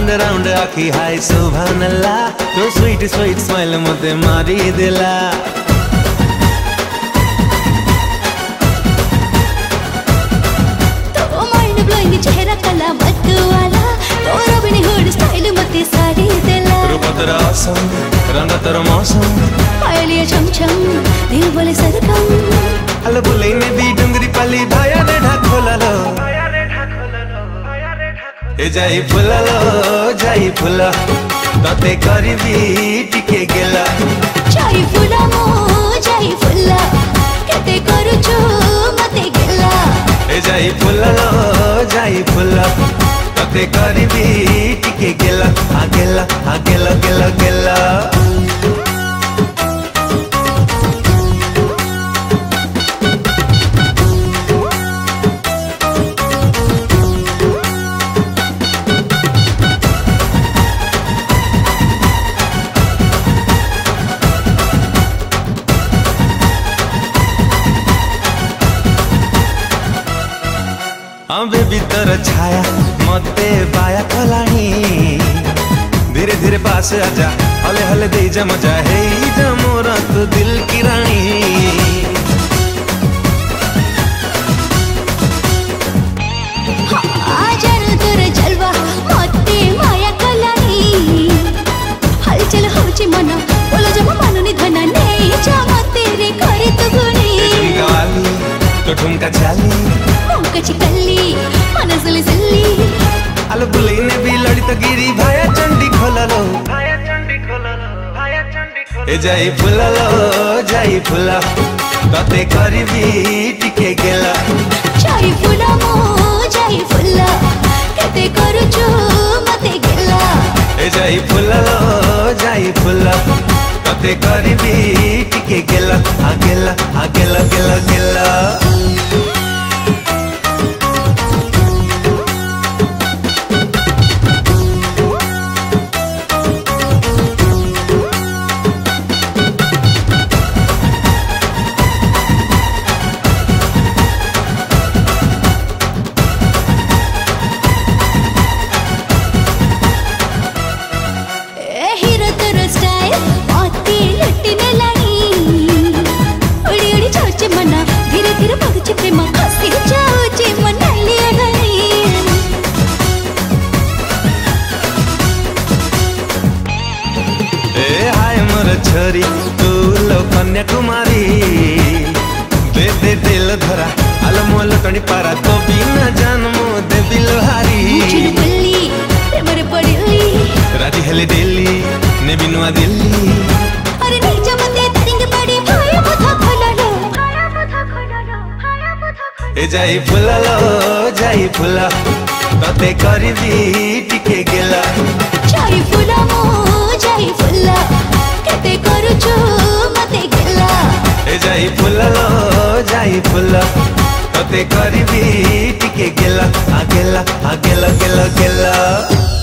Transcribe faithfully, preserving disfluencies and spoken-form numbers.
round round आखी हाय सुभानअल्लाह तो sweet sweet smile मते मारी देला तो माइंड ब्लोइंग चेहरा कला मत वाला तो रॉबिन हुड स्टाइल मते साड़ी देला रूप तेरा असम रंग तेरा मौसम पायलिया चमचम दिल बोले सरकम अल बुले ने दी डंगरी पाली भाया रे ढाकोला लो ए जाई फुला लो जाई फुला तते करबी टिके गेला जाई फुला मो जाई फुला केते करूछु मते गेला ए जाई फुला लो जाई फुला तते करबी टिके गेला आ गेला आ गेला गेला गेला अबे भीतर छाया मते बाया कलानी धीरे धीरे पास आजा हले हले दे जा मजा है जा मोरा तो दिल की रानी आजर तोर जलवा मते माया कलानी हलचल होची मन बोलो जब मानुनी धना नहीं जा मते रे करे तो गुनी गाली तो ठुमका चाली मुंकची कल्ली मनसली सिल्ली अल बुले ने भी लड़ी तो गिरी भाया चंडी खोला लो ए जाई फुला लो जाई फुला तते करबी टिके गेला जाई फुला मो जाई फुला केते करूछु मते गेला ए जाई फुला लो जाई फुला तते करबी टिके गेला आ गेला आ गेला गेला गेला छोरी तू लो कन्याकुमारी दे दे दिल धरा आलो मोल कणी पारा तो बिना जन्मो दे बिलहारी बल्ली प्रेमर पड़ली राजी हेले दिल्ली ने बिनुआ दिल्ली अरे नीचे मते तरिंग पड़ी भाया मुथा खोला लो भाया मुथा खोला लो भाया मुथा खोला ए जाई फुला लो जाई फुला तते करबी टिके गेला जाई फुला मो जाई फुला केते करूछु मते गेला ए जाई फुला लो जाई फुला तते करबी टिके गेला आ गेला आ गेला गेला गेला